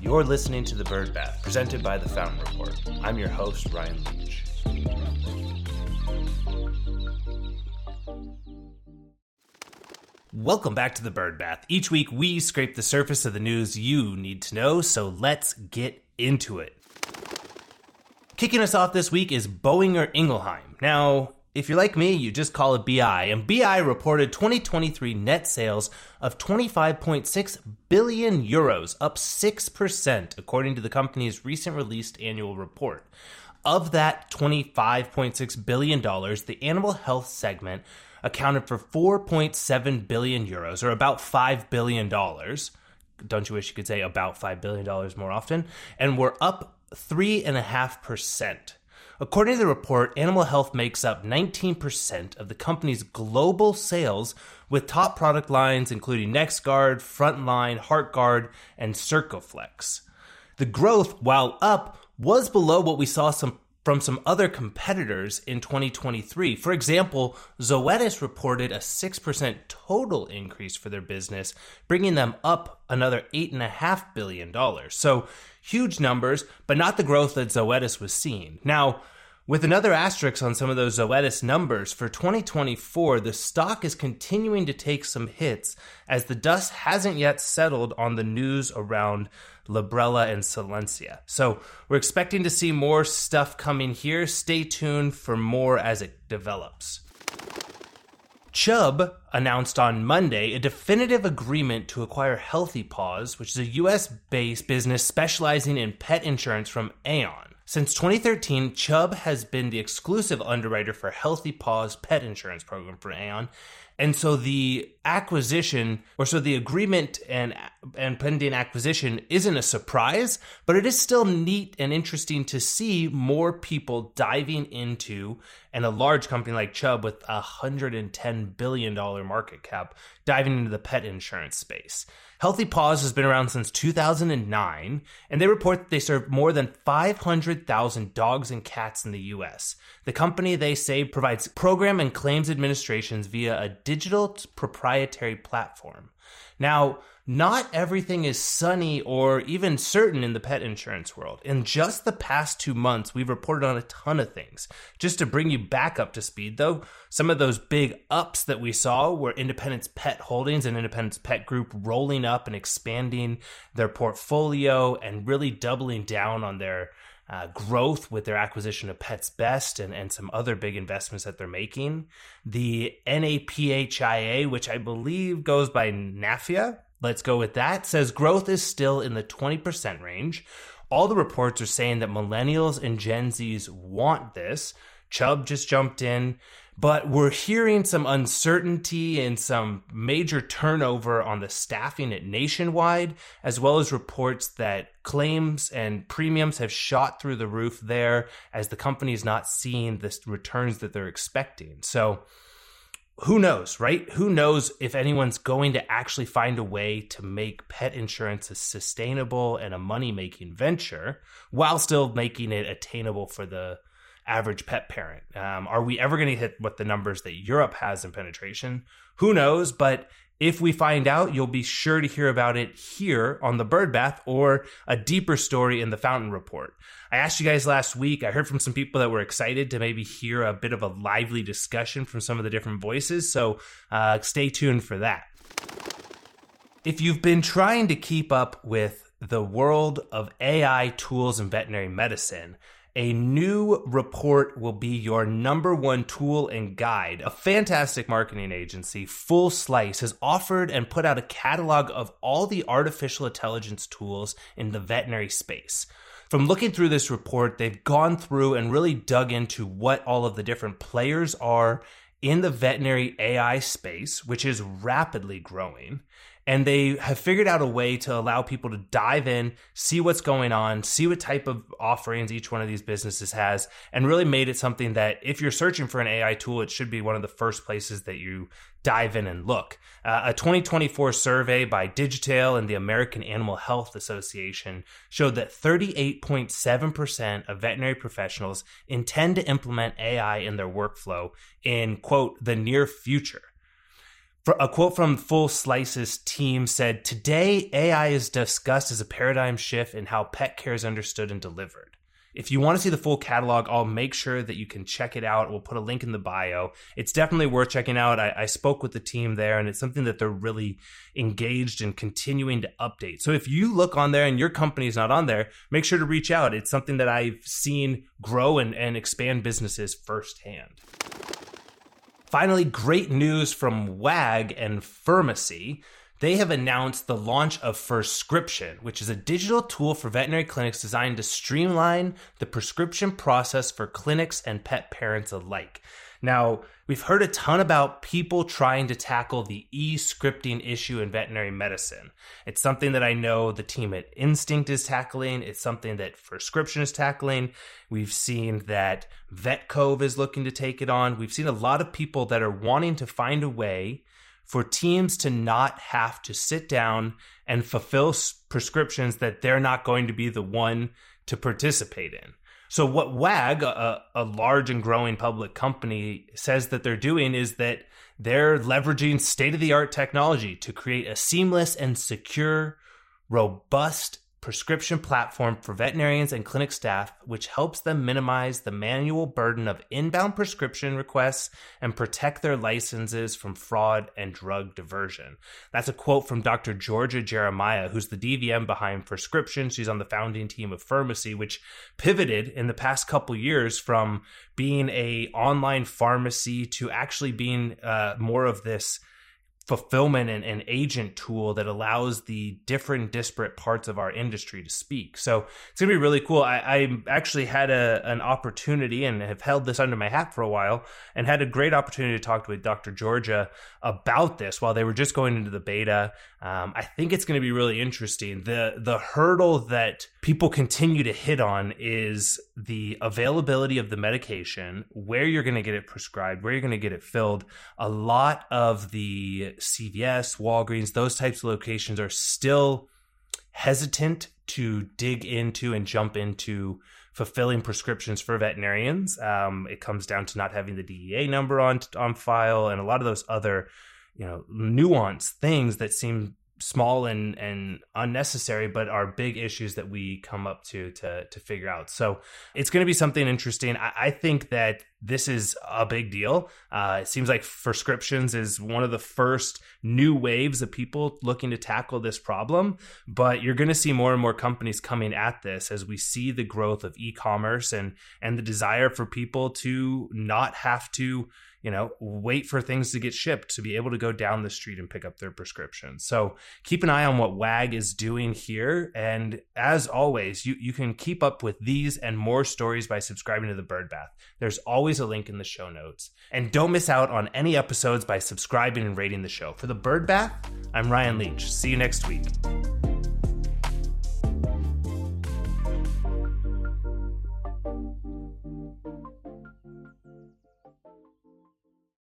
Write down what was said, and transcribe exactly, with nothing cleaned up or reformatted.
You're listening to The Bird Bath, presented by The Fountain Report. I'm your host, Ryan Leach. Welcome back to The Bird Bath. Each week, we scrape the surface of the news you need to know, so let's get into it. Kicking us off this week is Boehringer Ingelheim. Now, if you're like me, you just call it B I, and B I reported twenty twenty-three net sales of twenty-five point six billion euros, up six percent, according to the company's recent released annual report. Of that twenty-five point six billion dollars, the animal health segment accounted for four point seven billion euros, or about five billion dollars. Don't you wish you could say about five billion dollars more often? And we're up three point five percent. According to the report, animal health makes up nineteen percent of the company's global sales, with top product lines including NexGard, Frontline, HeartGard, and Circoflex. The growth, while up, was below what we saw some from some other competitors in twenty twenty-three. For example, Zoetis reported a six percent total increase for their business, bringing them up another eight point five billion dollars. So huge numbers, but not the growth that Zoetis was seeing. Now, with another asterisk on some of those Zoetis numbers, for twenty twenty-four, the stock is continuing to take some hits as the dust hasn't yet settled on the news around Librela and Solensia. So we're expecting to see more stuff coming here. Stay tuned for more as it develops. Chubb announced on Monday a definitive agreement to acquire Healthy Paws, which is a U S-based business specializing in pet insurance from Aon. Since twenty thirteen, Chubb has been the exclusive underwriter for Healthy Paws pet insurance program for Aon. And so the acquisition, or so the agreement and and pending acquisition isn't a surprise, but it is still neat and interesting to see more people diving into, and a large company like Chubb with a one hundred ten billion dollars market cap, diving into the pet insurance space. Healthy Paws has been around since two thousand nine, and they report that they serve more than five hundred thousand dogs and cats in the U S. The company, they say, provides program and claims administrations via a digital proprietary platform. Now, not everything is sunny or even certain in the pet insurance world. In just the past two months, we've reported on a ton of things. Just to bring you back up to speed, though, some of those big ups that we saw were Independence Pet Holdings and Independence Pet Group rolling up and expanding their portfolio and really doubling down on their Uh, growth with their acquisition of Pets Best and, and some other big investments that they're making. The N A P H I A, which I believe goes by NAFIA, let's go with that, says growth is still in the twenty percent range. All the reports are saying that millennials and Gen Zs want this. Chubb just jumped in, but we're hearing some uncertainty and some major turnover on the staffing at Nationwide, as well as reports that claims and premiums have shot through the roof there as the company is not seeing the returns that they're expecting. So who knows, right? Who knows if anyone's going to actually find a way to make pet insurance a sustainable and a money-making venture while still making it attainable for the average pet parent. Um, are we ever going to hit what the numbers that Europe has in penetration? Who knows? But if we find out, you'll be sure to hear about it here on The Bird Bath or a deeper story in the Fountain Report. I asked you guys last week, I heard from some people that were excited to maybe hear a bit of a lively discussion from some of the different voices. So uh, stay tuned for that. If you've been trying to keep up with the world of A I tools in veterinary medicine, a new report will be your number one tool and guide. A fantastic marketing agency, Full Slice, has offered and put out a catalog of all the artificial intelligence tools in the veterinary space. From looking through this report, they've gone through and really dug into what all of the different players are in the veterinary A I space, which is rapidly growing. And they have figured out a way to allow people to dive in, see what's going on, see what type of offerings each one of these businesses has, and really made it something that if you're searching for an A I tool, it should be one of the first places that you dive in and look. Uh, a twenty twenty-four survey by Digitail and the American Animal Health Association showed that thirty-eight point seven percent of veterinary professionals intend to implement A I in their workflow in, quote, the near future. For a quote from Full Slice's team said, "Today, A I is discussed as a paradigm shift in how pet care is understood and delivered." If you want to see the full catalog, I'll make sure that you can check it out. We'll put a link in the bio. It's definitely worth checking out. I, I spoke with the team there, and it's something that they're really engaged in continuing to update. So if you look on there and your company is not on there, make sure to reach out. It's something that I've seen grow and, and expand businesses firsthand. Finally, great news from Wag and Furmacy. They have announced the launch of Furscription, which is a digital tool for veterinary clinics designed to streamline the prescription process for clinics and pet parents alike. Now, we've heard a ton about people trying to tackle the e-scripting issue in veterinary medicine. It's something that I know the team at Instinct is tackling. It's something that Furscription is tackling. We've seen that VetCove is looking to take it on. We've seen a lot of people that are wanting to find a way for teams to not have to sit down and fulfill prescriptions that they're not going to be the one to participate in. So what Wag, a, a large and growing public company, says that they're doing is that they're leveraging state-of-the-art technology to create a seamless and secure, robust prescription platform for veterinarians and clinic staff, which helps them minimize the manual burden of inbound prescription requests and protect their licenses from fraud and drug diversion. That's a quote from Doctor Georgia Jeremiah, who's the D V M behind Furscription. She's on the founding team of Furmacy, which pivoted in the past couple years from being a online pharmacy to actually being uh, more of this fulfillment and, and agent tool that allows the different disparate parts of our industry to speak. So it's going to be really cool. I, I actually had a, an opportunity and have held this under my hat for a while and had a great opportunity to talk with Doctor Georgia about this while they were just going into the beta. Um, I think it's going to be really interesting. The, the hurdle that people continue to hit on is the availability of the medication, where you're going to get it prescribed, where you're going to get it filled. A lot of the C V S, Walgreens, those types of locations are still hesitant to dig into and jump into fulfilling prescriptions for veterinarians. Um, it comes down to not having the D E A number on on file and a lot of those other, you know, nuanced things that seem small and, and unnecessary, but are big issues that we come up to to, to figure out. So it's going to be something interesting. I, I think that this is a big deal. Uh, it seems like Furscriptions is one of the first new waves of people looking to tackle this problem, but you're going to see more and more companies coming at this as we see the growth of e-commerce and, and the desire for people to not have to, you know, wait for things to get shipped, to be able to go down the street and pick up their prescriptions. So keep an eye on what Wag is doing here. And as always, you, you can keep up with these and more stories by subscribing to The Bird Bath. There's always a link in the show notes. And don't miss out on any episodes by subscribing and rating the show. For The Bird Bath, I'm Ryan Leach. See you next week.